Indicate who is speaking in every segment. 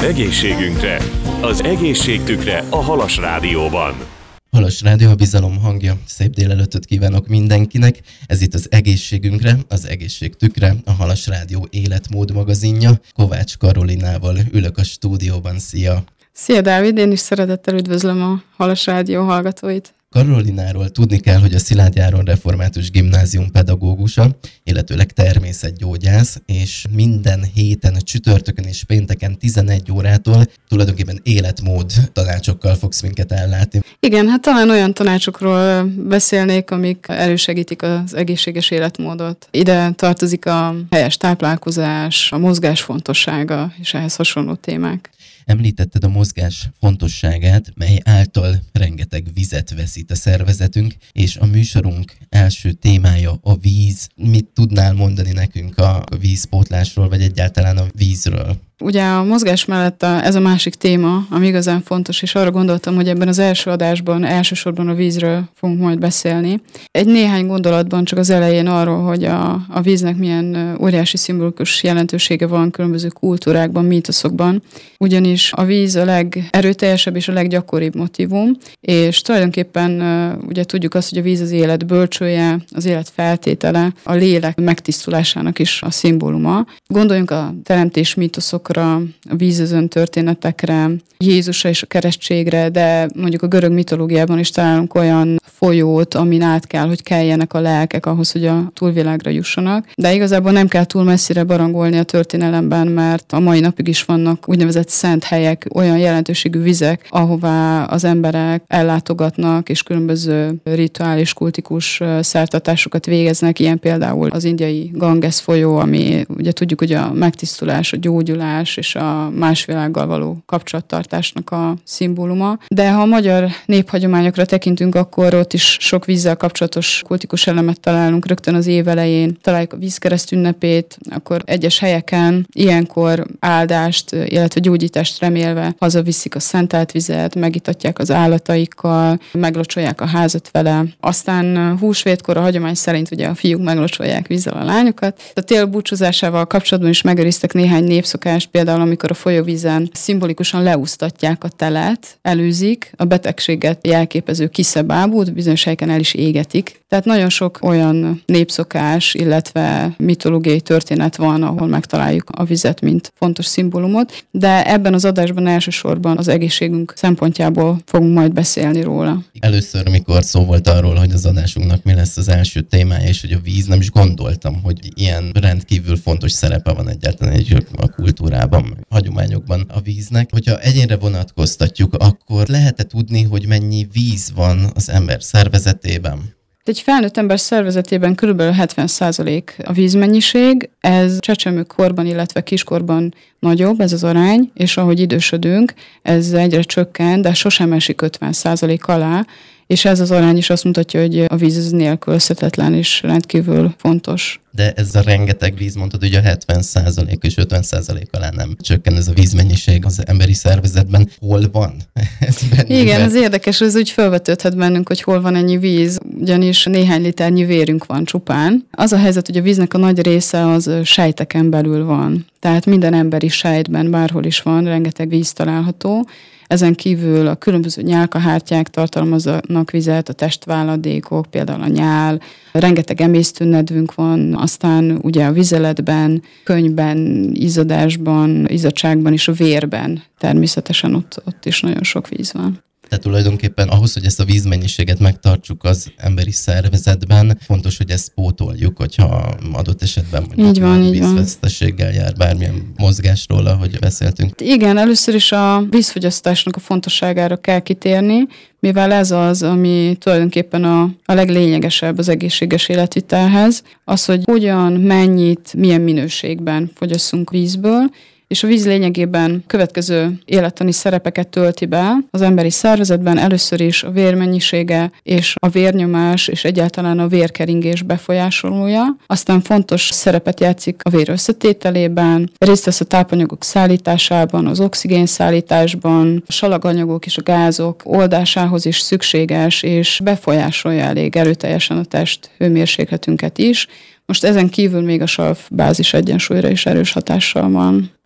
Speaker 1: egészségünkre. Az egészségtükre a Halas Rádióban.
Speaker 2: Halas Rádió, a bizalom hangja. Szép délelőttöt kívánok mindenkinek. Ez itt az egészségünkre, az egészségtükre, a Halas Rádió életmód magazinja. Kovács Karolinával ülök a stúdióban. Szia!
Speaker 3: Szia Dávid, én is szeretettel üdvözlöm a Halas Rádió hallgatóit.
Speaker 2: Karolináról tudni kell, hogy a Szilágyi Áron Református Gimnázium pedagógusa, illetőleg természetgyógyász, és minden héten, csütörtökön és pénteken 11 órától tulajdonképpen életmód tanácsokkal fogsz minket ellátni.
Speaker 3: Igen, hát talán olyan tanácsokról beszélnék, amik elősegítik az egészséges életmódot. Ide tartozik a helyes táplálkozás, a mozgás fontossága és ehhez hasonló témák.
Speaker 2: Említetted a mozgás fontosságát, mely által rengeteg vizet veszít a szervezetünk, és a műsorunk első témája a víz. Mit tudnál mondani nekünk a vízpótlásról, vagy egyáltalán a vízről?
Speaker 3: Ugye a mozgás mellett ez a másik téma, ami igazán fontos, és arra gondoltam, hogy ebben az első adásban elsősorban a vízről fogunk majd beszélni. Egy néhány gondolatban csak az elején arról, hogy a víznek milyen óriási szimbolikus jelentősége van különböző kultúrákban, mítoszokban, ugyanis a víz a legerőteljesebb és a leggyakoribb motívum, és tulajdonképpen ugye tudjuk azt, hogy a víz az élet bölcsője, az élet feltétele, a lélek megtisztulásának is a szimbóluma. Gondoljunk a teremtés mítoszokra, a vízözön történetekre, Jézusra és a keresztségre, de mondjuk a görög mitológiában is találunk olyan folyót, amin át kell, hogy keljenek a lelkek ahhoz, hogy a túlvilágra jussanak. De igazából nem kell túl messzire barangolni a történelemben, mert a mai napig is vannak úgynevezett szent helyek, olyan jelentőségű vizek, ahová az emberek ellátogatnak, és különböző rituális, kultikus szertartásokat végeznek, ilyen például az indiai Ganges folyó, ami ugye tudjuk, hogy a megtisztulás, a gyógyulás és a más világgal való kapcsolattartásnak a szimbóluma. De ha a magyar néphagyományokra tekintünk, akkor ott is sok vízzel kapcsolatos kultikus elemet találunk rögtön az év elején. Találjuk a vízkereszt ünnepét, akkor egyes helyeken ilyenkor áldást, illetve gyógyítást remélve hazaviszik a szentelt vizet, megitatják az állataikkal, meglocsolják a házat vele. Aztán húsvétkor a hagyomány szerint ugye a fiúk meglocsolják vízzel a lányokat. A tél búcsúzásával kapcsolatban is megőriztek néhány népszokást, például amikor a folyóvízen szimbolikusan leúsztatják a telet, előzik, a betegséget jelképező kiszebábút, bizonyos helyeken el is égetik. Tehát nagyon sok olyan népszokás, illetve mitológiai történet van, ahol megtaláljuk a vizet, mint fontos szimbólumot, de ebben az adásban elsősorban az egészségünk szempontjából fogunk majd beszélni róla.
Speaker 2: Először, mikor szó volt arról, hogy az adásunknak mi lesz az első témája, és hogy a víz, nem is gondoltam, hogy ilyen rendkívül fontos szerepe van egyáltalán a kultúrában, a hagyományokban a víznek. Hogyha egyénre vonatkoztatjuk, akkor lehet-e tudni, hogy mennyi víz van az ember szervezetében?
Speaker 3: Egy felnőtt ember szervezetében kb. 70% a vízmennyiség, ez csecsemőkorban, illetve kiskorban nagyobb, ez az arány, és ahogy idősödünk, ez egyre csökken, de sosem esik 50% alá, és ez az arány is azt mutatja, hogy a víz nélkülözhetetlen és rendkívül fontos.
Speaker 2: De ez a rengeteg víz, mondtad, hogy a 70% és 50% alá nem csökken ez a vízmennyiség az emberi szervezetben. Hol van ez bennünk?
Speaker 3: Igen, ez érdekes, ez úgy felvetődhet bennünk, hogy hol van ennyi víz, ugyanis néhány liternyi vérünk van csupán. Az a helyzet, hogy a víznek a nagy része az sejteken belül van. Tehát minden emberi sejtben, bárhol is van, rengeteg víz található. Ezen kívül a különböző nyálkahártyák tartalmaznak vizet, a testváladékok, például a nyál, rengeteg emésztőnedvünk van, aztán ugye a vizeletben, könyvben, izzadásban, izzadságban és a vérben természetesen ott is nagyon sok víz van.
Speaker 2: Tehát tulajdonképpen ahhoz, hogy ezt a vízmennyiséget megtartsuk az emberi szervezetben, fontos, hogy ezt pótoljuk, hogyha adott esetben mondjuk vízveszteséggel jár, bármilyen mozgásról, ahogy beszéltünk.
Speaker 3: Igen, először is a vízfogyasztásnak a fontosságára kell kitérni, mivel ez az, ami tulajdonképpen a leglényegesebb az egészséges életvitelhez, az, hogy hogyan, mennyit, milyen minőségben fogyasszunk vízből, és a víz lényegében következő élettani szerepeket tölti be az emberi szervezetben, először is a vérmennyisége és a vérnyomás és egyáltalán a vérkeringés befolyásolója. Aztán fontos szerepet játszik a vér összetételében, részt vesz a tápanyagok szállításában, az oxigén szállításban, a salaganyagok és a gázok oldásához is szükséges, és befolyásolja elég erőteljesen a test hőmérsékletünket is. Most ezen kívül még a sav-bázis egyensúlyra is erős hatással van.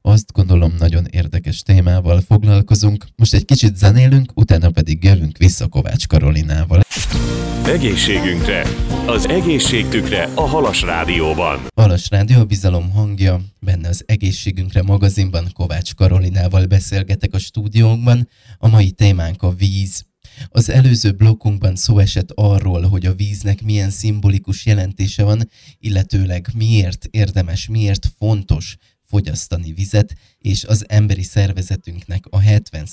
Speaker 2: Azt gondolom, nagyon érdekes témával foglalkozunk. Most egy kicsit zenélünk, utána pedig jövünk vissza Kovács Karolinával.
Speaker 1: Egészségünkre! Az egészségtükre a Halas Rádióban.
Speaker 2: Halas Rádió, a bizalom hangja, benne az Egészségünkre magazinban Kovács Karolinával beszélgetek a stúdiónkban. A mai témánk a víz. Az előző blokkunkban szó esett arról, hogy a víznek milyen szimbolikus jelentése van, illetőleg miért érdemes, miért fontos fogyasztani vizet, és az emberi szervezetünknek a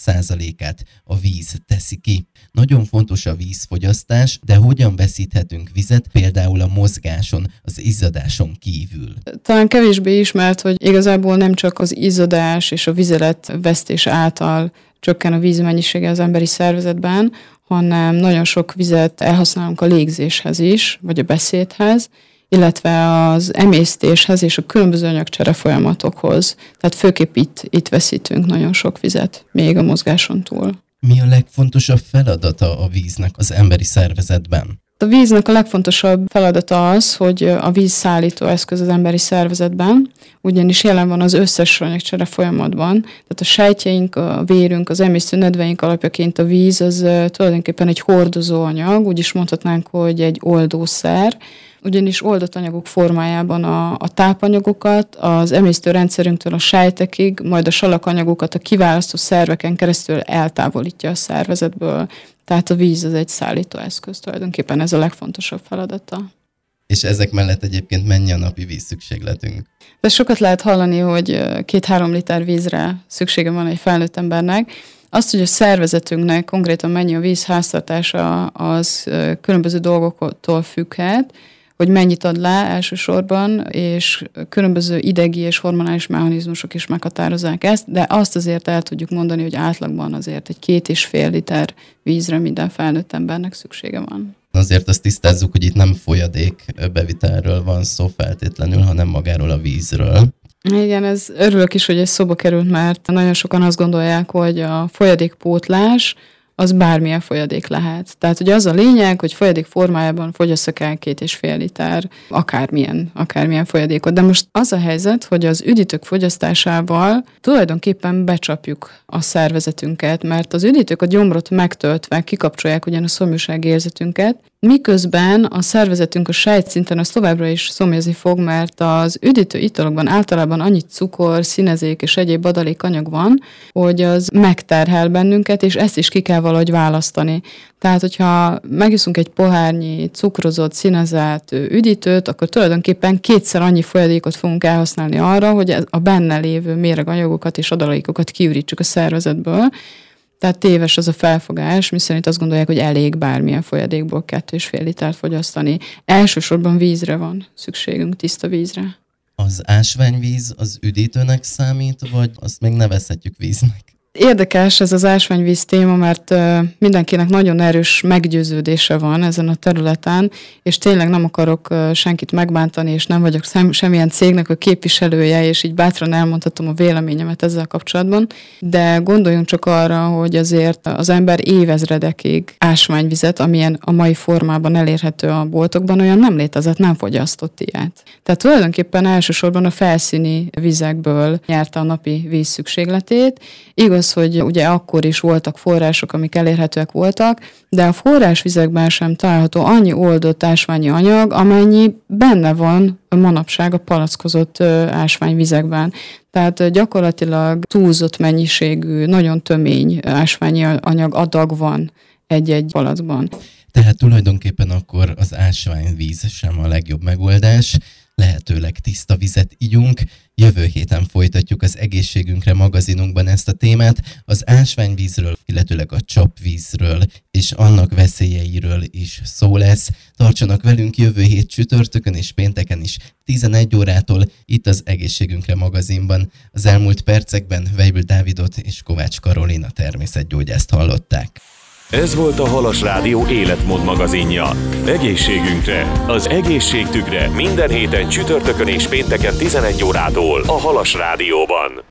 Speaker 2: 70%-át a víz teszi ki. Nagyon fontos a vízfogyasztás, de hogyan veszíthetünk vizet, például a mozgáson, az izzadáson kívül?
Speaker 3: Talán kevésbé ismert, hogy igazából nem csak az izzadás és a vizeletvesztés által csökken a víz mennyisége az emberi szervezetben, hanem nagyon sok vizet elhasználunk a légzéshez is, vagy a beszédhez, illetve az emésztéshez és a különböző anyagcsere folyamatokhoz. Tehát főképp itt veszítünk nagyon sok vizet, még a mozgáson túl.
Speaker 2: Mi a legfontosabb feladata a víznek az emberi szervezetben?
Speaker 3: A víznek a legfontosabb feladata az, hogy a víz szállító eszköz az emberi szervezetben, ugyanis jelen van az összes anyagcsere folyamatban. Tehát a sejtjeink, a vérünk, az emésztő nedveink alapjaként a víz az tulajdonképpen egy hordozó anyag, úgy is mondhatnánk, hogy egy oldószer, ugyanis oldott anyagok formájában a tápanyagokat, az emésztő rendszerünktől a sejtekig, majd a salakanyagokat a kiválasztó szerveken keresztül eltávolítja a szervezetből. Tehát a víz az egy szállítóeszköz, tulajdonképpen ez a legfontosabb feladata.
Speaker 2: És ezek mellett egyébként mennyi a napi vízszükségletünk?
Speaker 3: De sokat lehet hallani, hogy 2-3 liter vízre szüksége van egy felnőtt embernek. Azt, hogy a szervezetünknek konkrétan mennyi a víz háztartása, az különböző dolgoktól függhet, hogy mennyit ad le elsősorban, és különböző idegi és hormonális mechanizmusok is meghatározzák ezt, de azt azért el tudjuk mondani, hogy átlagban azért egy 2,5 liter vízre minden felnőtt embernek szüksége van.
Speaker 2: Azért azt tisztázzuk, hogy itt nem folyadék bevitelről van szó feltétlenül, hanem magáról a vízről.
Speaker 3: Igen, örülök is, hogy ez szóba került, mert nagyon sokan azt gondolják, hogy a folyadékpótlás az bármilyen folyadék lehet. Tehát ugye az a lényeg, hogy folyadék formájában fogyasszak el 2,5 liter akármilyen folyadékot. De most az a helyzet, hogy az üdítők fogyasztásával tulajdonképpen becsapjuk a szervezetünket, mert az üdítők a gyomrot megtöltve kikapcsolják ugyan a szomjúság érzetünket, miközben a szervezetünk a sejtszinten az továbbra is szomjazni fog, mert az üdítő italokban általában annyi cukor, színezék és egyéb adalékanyag van, hogy az megterhel bennünket, és ezt is ki kell valahogy választani. Tehát, hogyha megiszunk egy pohárnyi cukrozott, színezett üdítőt, akkor tulajdonképpen 2-szer annyi folyadékot fogunk elhasználni arra, hogy a benne lévő méreganyagokat és adalékokat kiürítsük a szervezetből. Tehát téves az a felfogás, miszerint azt gondolják, hogy elég bármilyen folyadékból 2,5 litert fogyasztani. Elsősorban vízre van szükségünk, tiszta vízre.
Speaker 2: Az ásványvíz az üdítőnek számít, vagy azt még nevezhetjük víznek?
Speaker 3: Érdekes ez az ásványvíz téma, mert mindenkinek nagyon erős meggyőződése van ezen a területen, és tényleg nem akarok senkit megbántani, és nem vagyok semmilyen cégnek a képviselője, és így bátran elmondhatom a véleményemet ezzel kapcsolatban, de gondoljunk csak arra, hogy azért az ember évezredekig ásványvizet, amilyen a mai formában elérhető a boltokban, olyan nem létezett, nem fogyasztott ilyet. Tehát tulajdonképpen elsősorban a felszíni vizekből nyerte a napi víz szükségletét. Igaz, hogy ugye akkor is voltak források, amik elérhetőek voltak, de a forrásvizekben sem található annyi oldott ásványi anyag, amennyi benne van manapság a palackozott ásványvizekben. Tehát gyakorlatilag túlzott mennyiségű, nagyon tömény ásványi anyag adag van egy-egy palackban.
Speaker 2: Tehát tulajdonképpen akkor az ásványvíz sem a legjobb megoldás, lehetőleg tiszta vizet igyunk. Jövő héten folytatjuk az Egészségünkre magazinunkban ezt a témát, az ásványvízről, illetőleg a csapvízről és annak veszélyeiről is szó lesz. Tartsanak velünk jövő hét csütörtökön és pénteken is 11 órától itt az Egészségünkre magazinban. Az elmúlt percekben Weibull Dávidot és Kovács Karolina természetgyógyászt hallották.
Speaker 1: Ez volt a Halas Rádió életmód magazinja. Egészségünkre, az egészségtükre minden héten csütörtökön és pénteken 11 órától a Halas Rádióban.